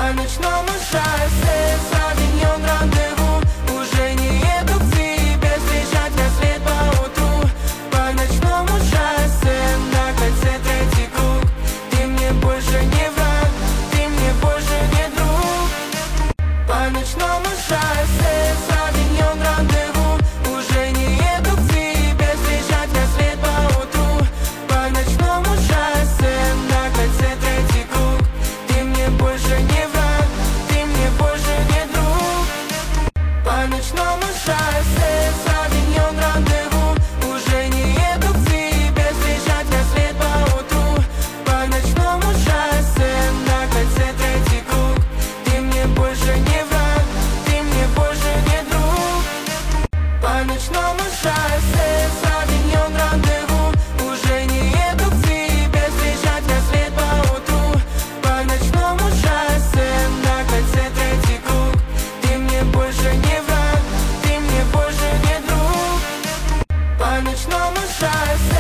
По ночному шоссе Савиньон рандеву. Уже не еду к тебе встречать рассвет поутру. По ночному шоссе на кольце третий круг. Ты мне больше не враг, ты мне больше не друг. По ночному шоссе Савиньон рандеву. Уже не еду к тебе встречать рассвет поутру. По ночному шоссе на кольце третий круг. Ты мне больше не враг, ты мне больше не друг. По ночному шоссе Савиньон рандеву. Уже не еду к тебе встречать рассвет поутру. По ночному шоссе на кольце третий круг. Ты мне больше не враг, ты мне больше не друг. По ночному шоссе Савиньон рандеву. Уже не еду к тебе встречать рассвет поутру. По ночному шоссе на кольце третий круг. Ты мне больше не враг, ты мне больше не друг. По ночному шоссе.